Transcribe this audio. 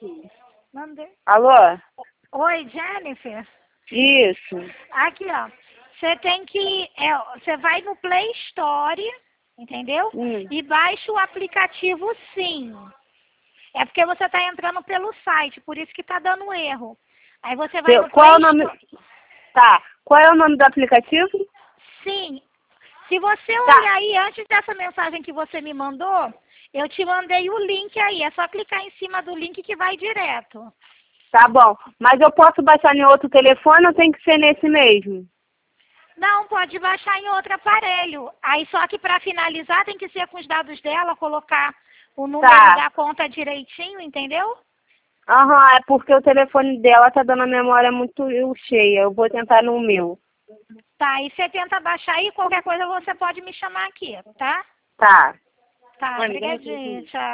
Mandei. Alô? Oi, Jennifer. Isso. Aqui, ó. Você tem que... Você vai no Play Store, entendeu? E baixa o aplicativo Sim. É porque você está entrando pelo site, por isso que está dando erro. Aí você vai no Qual é o Play nome? Store. Tá. Qual é o nome do aplicativo? Sim. Se você olhar aí, antes dessa mensagem que você me mandou, eu te mandei o link aí. É só clicar em cima do link que vai direto. Tá bom. Mas eu posso baixar em outro telefone ou tem que ser nesse mesmo? Não, pode baixar em outro aparelho. Aí só que para finalizar tem que ser com os dados dela, colocar o número da conta direitinho, entendeu? Aham, é porque o telefone dela tá dando a memória muito cheia. Eu vou tentar no meu. Tá, e você tenta baixar aí, qualquer coisa você pode me chamar aqui, tá? Tá. Tá, obrigadinha, tchau.